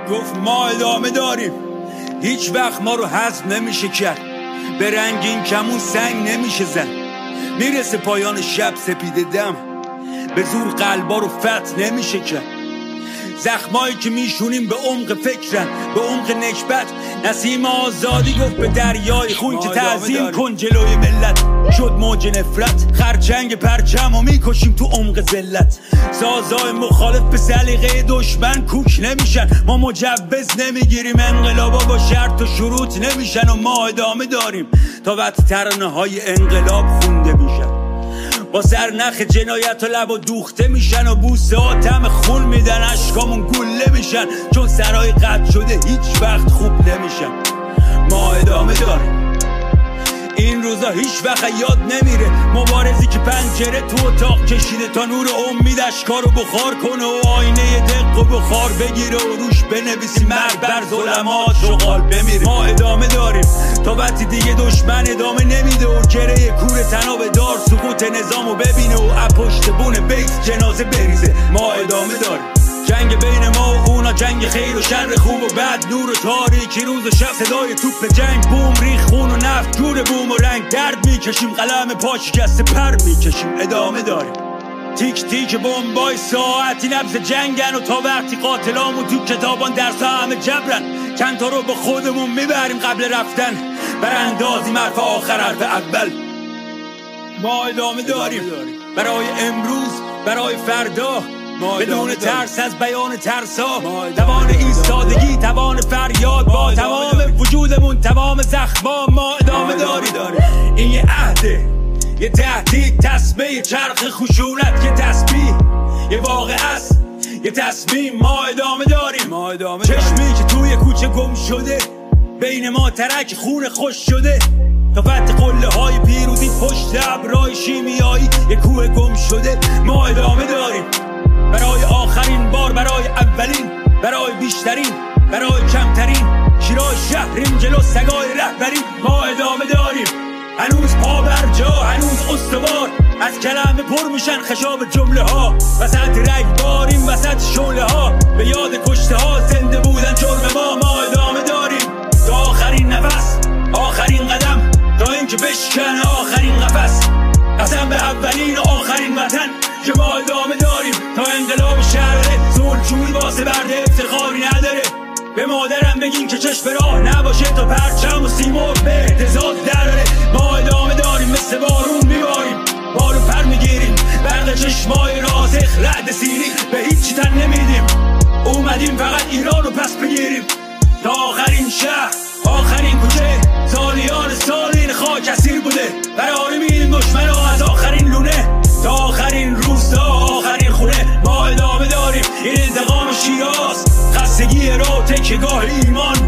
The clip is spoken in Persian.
گفت ما ادامه داریم. هیچ وقت ما رو هضم نمیشه کرد، به رنگین کمون سنگ نمیشه زد. میرسه پایان شب سپیده دم، به زور قلبا رو فتح نمیشه کرد. زخمایی که میشونیم به عمق فکرن، به عمق نکبت. نسیم آزادی گفت به دریای خون که تعظیم کن جلوی ملت. شد موج نفرت، خرچنگ پرچم و میکشیم تو عمق ذلت. سازای مخالف به سلیقه دشمن کوک نمیشن. ما مجوز نمیگیریم، انقلابا با شرط و شروط نمیشن. و ما ادامه داریم تا وقت ترانه‌های انقلاب خونده میشن. با سرنخ جنایت و لب و دوخته میشن و بوسه ها طعم خون میدن، اشکامون گله میشن. چون سرای قطع شده هیچ وقت خوب نمیشن. ما ادامه داریم، این روزا هیچ وقت یاد نمیره. مبارزی که پنجره تو اتاق کشیده تا نور امید اشکارو بخار کنه و آینه دق و بخار بگیره و روش بنویسی مرگ بر ظلمات شغال بمیره. ما ادامه داریم تا وقتی دیگه دشمن ادامه نمیده و گره کور تناب دار سقوط نظامو ببینه و پشت بونه بیت جنازه بریزه. ما ادامه داریم، جنگ بین ما و اونا، جنگ خیر و شر، خوب و بد، نور و تاریکی، روز و شب. صدای توپ جنگ، بوم ریخ خون و نفت، جور بوم و رنگ. درد میکشیم، قلم پا شکسته پر میکشیم. ادامه داریم، تیک تیک بمبای ساعتی نبض جنگن و تا وقتی قاتلامون تو کتابان درسا همه جبرن. چند تا رو به خودمون میبریم قبل رفتن، براندازیم حرف آخر حرف اول. ما ادامه داریم برای امروز، برای فردا، بدون ترس از بیان ترسا. توان ایستادگی، توان فریاد، با تمام وجودمون، تمام زخما. ما ادامه داریم. این یه عهده، یه تهدید، تسبیح، چرخ خشونت، یه تسبیح، یه واقع است، یه تصمیم. ما ادامه داریم. چشمی که توی کوچه گم شده، بین ما ترک خون خوش شده. تا فتح قله های پیروزی پشت ابرای شیمیایی، یه کوه گم شده. ما ادامه داریم برای آخرین بار، برای اولین، برای بیشترین، برای کمترین. شیرای شهریم جلو سگای رهبری. ما ادامه داریم، هنوز پا بر جا، هنوز استوار. از کلمه پر میشن خشاب جمله ها، وسط رگ باریم، وسط شعله ها. به یاد کشته ها زنده بودن جرم ما. ما ادامه داریم تا آخرین نفس، آخرین قدم، تا اینکه بشکنه آخرین قفس. قسم به اولین و آخرین وطن که ما ادامه داریم تا انقلاب شهره. صلحجویی واسه برده افتخاری نداره. به مادرم بگین که چشم راه نباشه تا پرچم و سیمرغ به اهتزاز دراره. ما ادامه داریم، مثل بارون میباریم، بارو پر میگیریم. برق چشمای رازخ، رعد سیری، به هیچی تن نمیدیم. اومدیم فقط ایران رو پس بگیریم. تا آخرین شهر، آخرین کوچه، سالیان سال این خاک اسیر بوده. قراره میدیم دشمن ها از آخرین لونه تا آخرین روستا، آخرین خونه. ما ادامه داریم، این انتقام شیراز، خستگی را تکیهگاه ایمان.